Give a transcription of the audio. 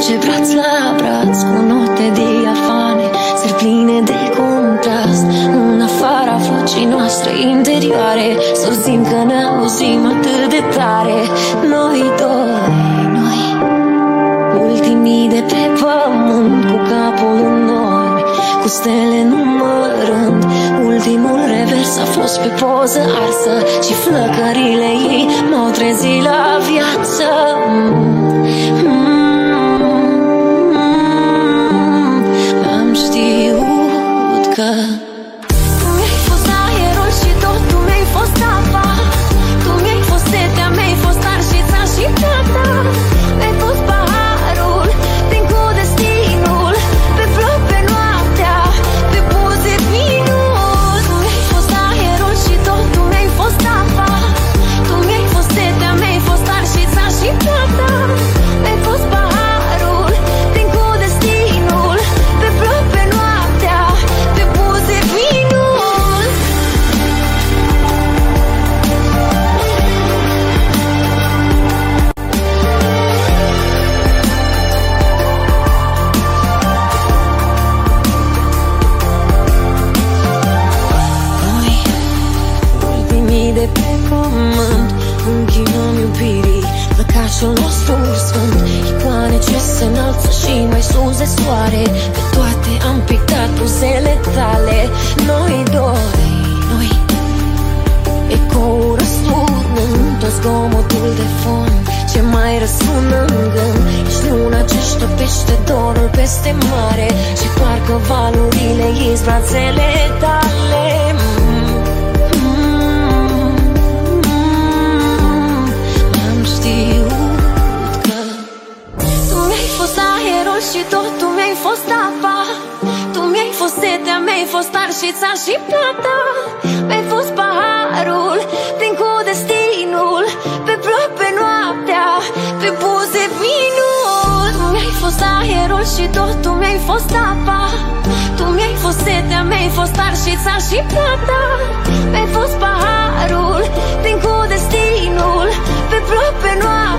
duce braț la braț cu note diafane, ser pline de contrast. În afara vocii noastre interioare, sorzim că ne auzim atât de tare. Noi doi, noi, ultimii de pe pământ, cu capul în nori, cu stele numărând. Ultimul revers a fost pe poză arsă și flăcările ei m-au trezit la viață. Am știut că tu mi-ai fost aerul și tot tu mi-ai fost apa. Tu mi-ai fost setea, mi-ai fost arșița și plata. Mi-ai fost paharul plin cu destinul, pe flori, pe noaptea, pe buze vinul. Tu mi-ai fost aerul și tot tu mi-ai fost apa. Tu mi-ai fost setea, mi-ai fost arșița și plata. Mi-ai fost paharul plin cu destinul, pe flori, pe noaptea, pe buze vinul. Noi, ultimii de pe pământ, închinăm iubirii, lăcașul nostru sfânt. Icoane ce se înalță și mai sus de soare, pe toate am pictat buzele tale. Noi doi, noi, ecoul răsturnând tot zgomotul de fond ce mai răsună în gând. Ești luna ce-și topește dorul peste mare și parcă valurile ies brațele tale. Am știut că tu mi-ai fost aerul și tot tu mi-ai fost apa. Tu mi-ai fost setea, mi-ai fost arșița și plata. Mi-ai fost paharul plin cu destinul, pe ploi, pe noaptea, pe buze vinul. Tu mi-ai fost aerul și tot tu mi-ai fost apa. Tu mi-ai fost setea, mi-ai fost arșița și plata. Mi-ai fost paharul plin cu destinul, pe ploi, pe noaptea,